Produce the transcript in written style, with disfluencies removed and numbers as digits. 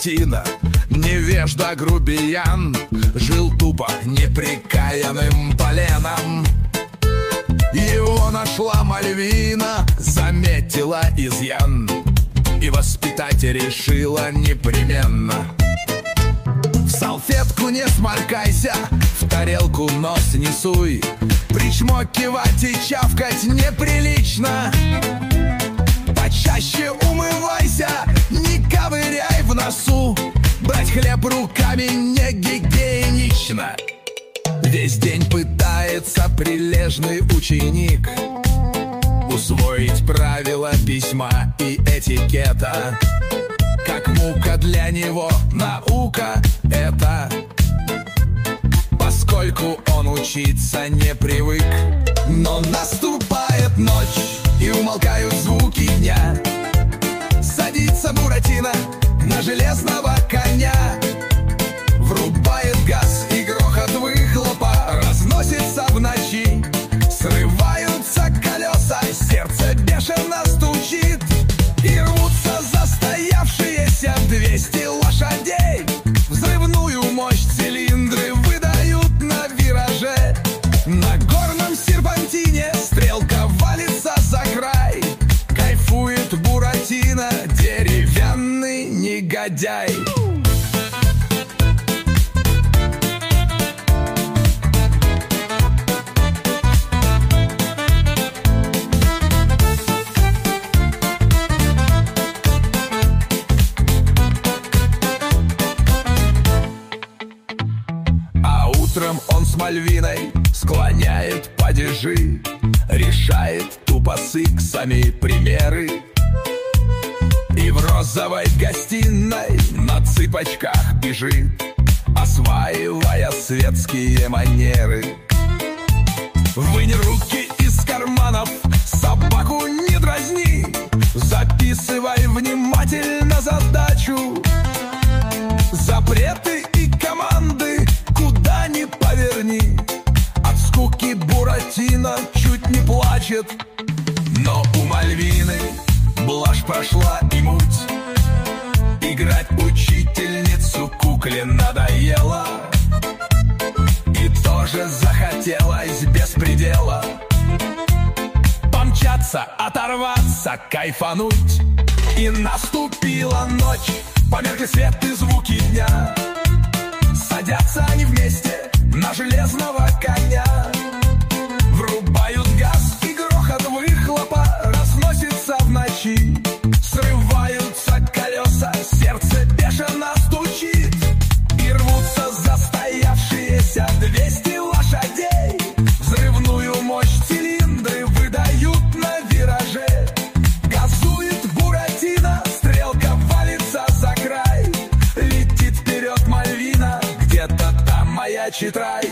Буратино, невежда грубиян, жил тупо неприкаянным поленом. Его нашла Мальвина, заметила изъян и воспитать решила непременно. В салфетку не сморкайся, в тарелку нос не суй, причмокивать и чавкать неприлично. Почаще умывайся, не ковыряй в носу, брать хлеб руками не гигиенично. Весь день пытается прилежный ученик усвоить правила письма и этикета. Как мука для него наука это, поскольку он учиться не привык. Но наступает ночь, и умолкают звуки дня. Садится Буратино на железного коня, врубает газ, и грохот выхлопа разносится в ночи. Срываются колеса, сердце бешено стучит, и рвутся застоявшиеся 200 лошадей. Взрывную мощь цилиндры выдают на вираже. На горном серпантине стрелка валится за край. Кайфует Буратино, деревянный негодяй. Утром он с Мальвиной склоняет падежи, решает тупо с иксами примеры, и в розовой гостиной на цыпочках бежит, осваивая светские манеры. Вынь руки из карманов, собаку не дразни, записывай внимательно задачу. Запреты и команды куда ни поверни, от скуки Буратино чуть не плачет. Но у Мальвины блажь прошла и муть, играть учительницу кукле надоело, и тоже захотелось без предела помчаться, оторваться, кайфануть. И наступила ночь, померкли свет и звуки дня. Садятся они вместе на железного коня, врубают газ, и грохот выхлопа разносится в ночи. Срываются колеса, сердце бешено стучит, и рвутся застоявшиеся 200 лошадей. Взрывную мощь цилиндры выдают на вираже. Газует Буратино, стрелка валится за край. Летит вперед Мальвина, где-то там маячит рай.